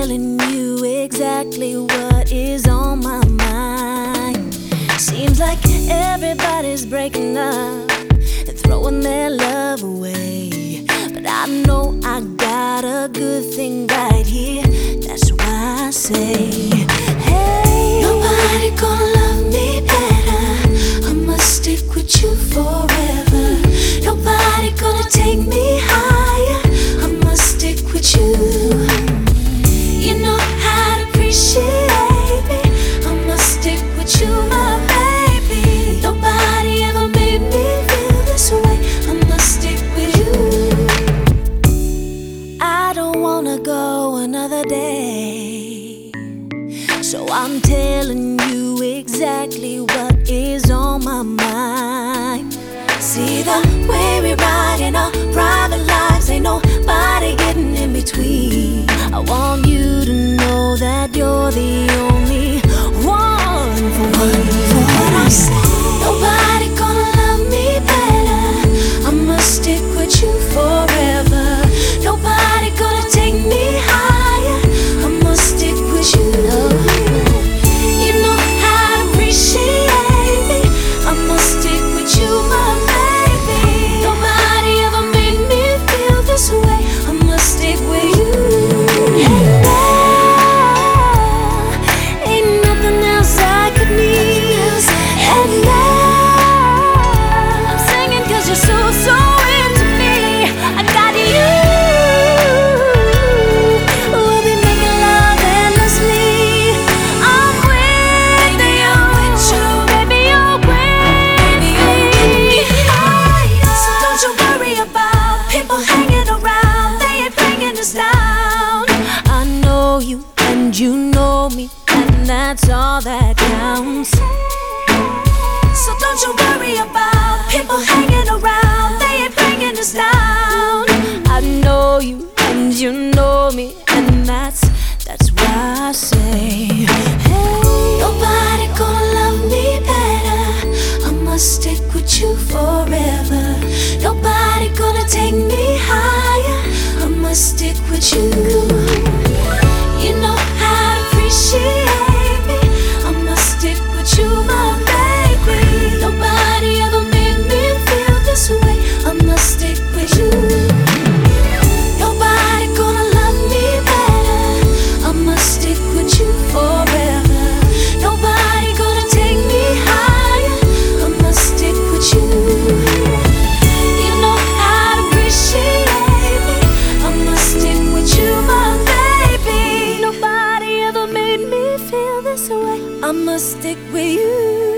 telling you exactly what is on my mind. Seems like everybody's breaking up and throwing their love away, but I know I got a good thing right here. That's why I say, hey, nobody gonna love me better. I must stick with you forever. Nobody gonna take me higher. I must stick with you. You know how to appreciate me. I must stick with you, my baby. Nobody ever made me feel this way. I must stick with you. I don't wanna go another day, so I'm telling you exactly what is on my mind. See the way we ride in our private lives, ain't nobody getting in between. I want you to know that you're the only one for what I say. Nobody gonna love me better. I must stick with you forever. Nobody gonna take me higher. I must stick with you. You know how to appreciate me. I must stick with you, my baby. Nobody ever made me feel this way. I must stick with you. And now, ain't nothing else I could need. And now, I'm singing 'cause you're so, so into me. I got you. We'll be making love endlessly. I'm with you, baby, you're with me. So don't you worry about people hanging around. They ain't bringing us down. I know you and you know me, and that's all that counts. So don't you worry about people hanging around. They ain't bringing us down. I know you and you know me, and that's why I say, hey, nobody gonna love me better. I must stick with you forever. Nobody gonna take me higher. I must stick with you. You know how to appreciate me. I must stick with you, my baby. Nobody ever made me feel this way. I must stick with you. Nobody gonna love me better. I must stick with you forever. Nobody gonna take me higher. I must stick with you. You know how to appreciate me. I must stick with you, my baby. Nobody ever made me feel this way. I must stick with you.